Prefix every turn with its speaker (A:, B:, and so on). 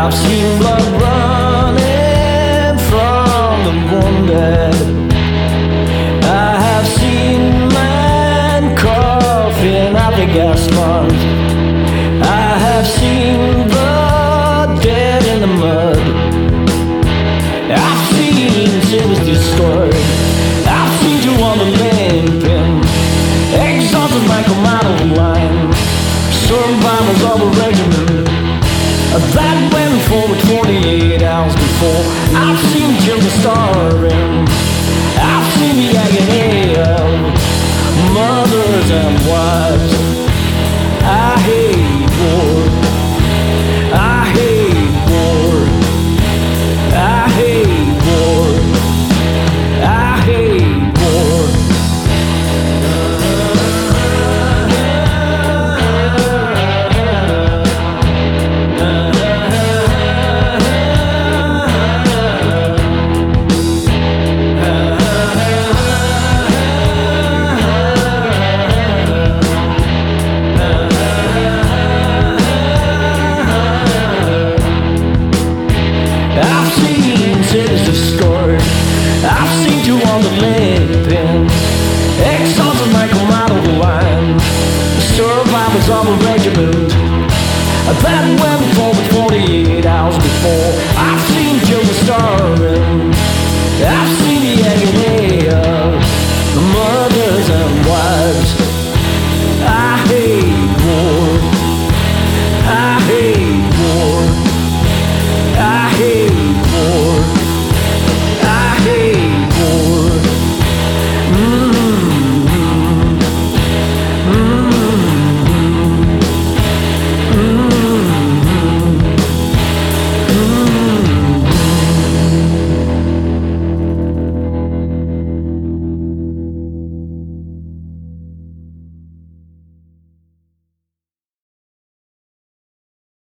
A: I've seen blood running from the wounded. I have seen men coughing out the gas lungs. I have seen the dead in the mud. I've seen cities destroyed. I've seen you on the limping, exhausted like a mile of line. Survivors of a regiment that went forward 28 hours before. I've seen children starving. I've seen the agony of mothers and wives. I hate